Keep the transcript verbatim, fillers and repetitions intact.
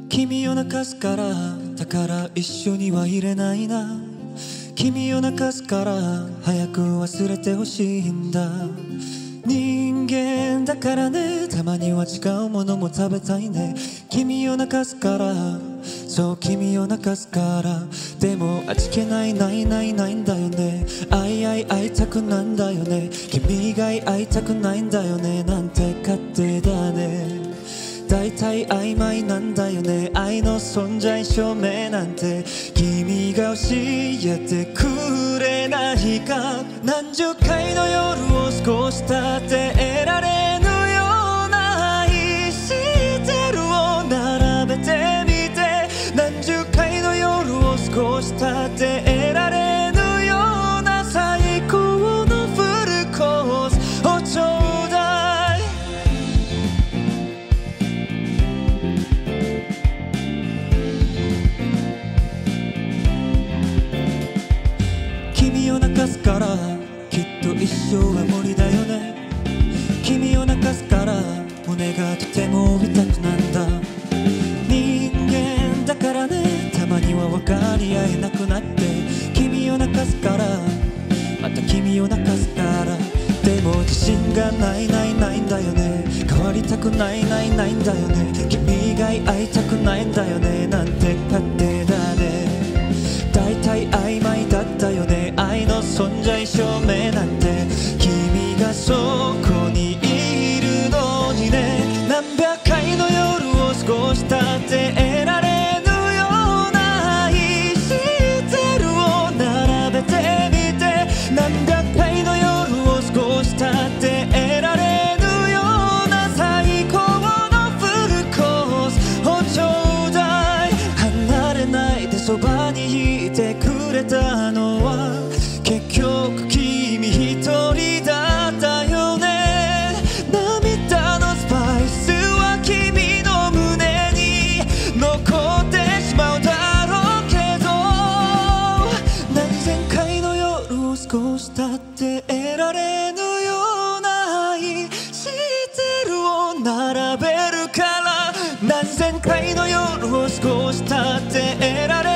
君を泣かすからだから一緒にはいれないな。君を泣かすから早く忘れてほしいんだ。人間だからね、たまには違うものも食べたいね。君を泣かすから、そう君を泣かすから。でも味気ないないないないんだよね。会い合い会いたくなんだよね。君以外会いたくないんだよね。なんて勝手だね。大体曖昧なんだよね。愛の存在証明なんて君が教えてくれないか。何十回の夜を過ごしたって得られぬような愛してるを並べてみて。何十回の夜を過ごしたって得られぬような最高のフルコースをちょうだい。君を泣かすからきっと一生は無理だよね。君を泣かすから胸がとても痛くなんだ。人間だからね、たまには分かり合えなくなって。君を泣かすからまた君を泣かすから。でも自信がないないないんだよね。変わりたくないないないんだよね。君以外会いたくないんだよね。なんて勝手だね。大体曖昧だったよね。愛の存在証明なんて君がそこにいるのにね。何百回の夜を過ごしたって得られぬような愛してるを並べてみて。何百回の夜を過ごしたって得られぬような最高のフルコースをちょうだい。離れないでそばにいてくれたのは結局君一人だったよね。涙のスパイスは君の胸に残ってしまうだろうけど。何千回の夜を過ごしたって得られぬような愛してるを並べるから。何千回の夜を過ごしたって得られ